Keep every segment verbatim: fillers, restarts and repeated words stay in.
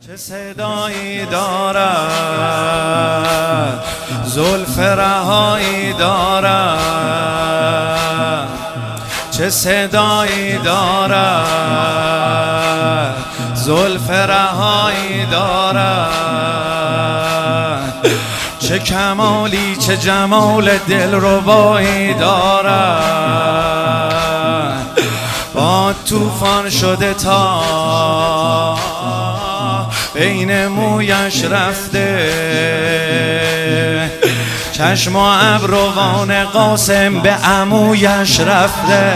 چه صدایی دارد زلف رهایی دارد، چه صدایی دارد زلف رهایی دارد، چه کمالی چه جمال دلربایی دارد. با طوفان شده تا بین مویش رفته، چشم و ابروان قاسم به عمویش رفته.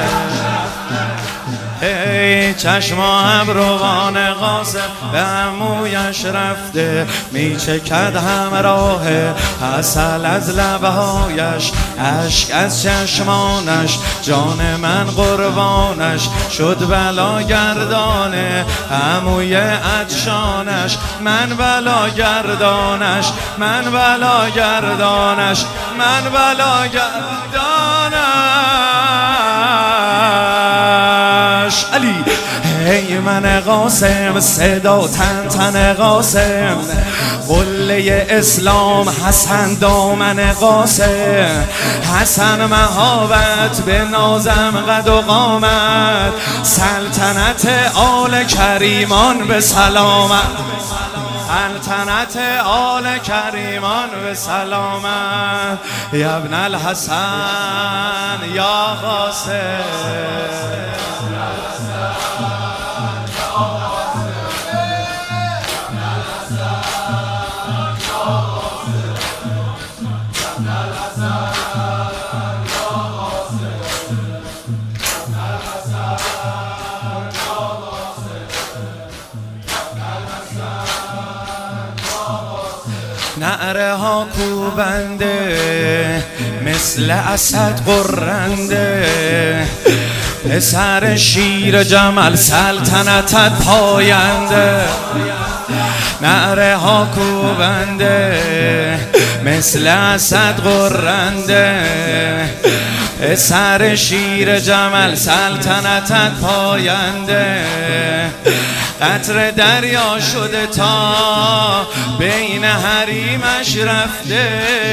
ای چشم و ابروان قاسم به عمویش رفته، میچکد همراه عسل از لبهایش، اشک از چشمانش، جان من قربانش شد بلا گردانه عموی عطشانش، من بلا گردانش، من بلا گردانش، من بلا گردانش. علی ای من قاسم، صدا تن تن قاسم، قله اسلام حسن دامن قاسم، حسن مهابت به نازم قد و قامت، سلطنت آل کریمان به سلامت، سلطنت آل کریمان به سلامت. یا ابن الحسن یا قاسم، نعره ها کوبنده مثل اسد قرنده، پسر شیر جمل سلطنتت پاینده. نعره ها کوبنده مثل اسد قرنده، پسر شیر جمل سلطنتت پاینده. قطر دریا شده تا بین حریمش رفته،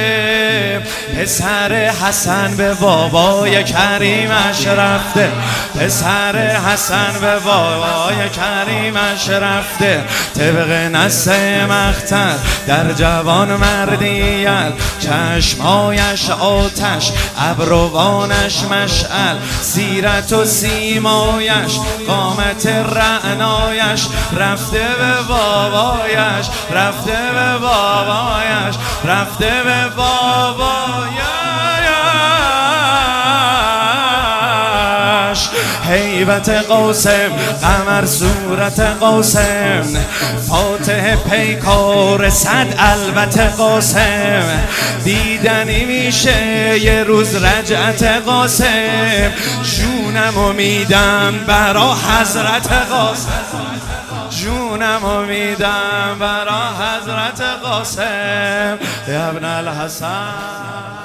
پسر حسن به بابای کریمش رفته، پسر حسن به بابای کریمش رفته. طبق نص مقتل در جوان مردیت، چشمایش آتش ابروانش مشعل، سیرت و سیمایش قامت رعنایش، رفته به بابایش، رفته به بابایش، رفته به بابایش. هیبت قاسم قمر صورت قاسم، فاتح پیکار صد البته قاسم، دیدنی میشه یه روز رجعت قاسم، جونم و میدم برا حضرت قاسم، جونم و میدم برا حضرت قاسم. یا ابن الحسن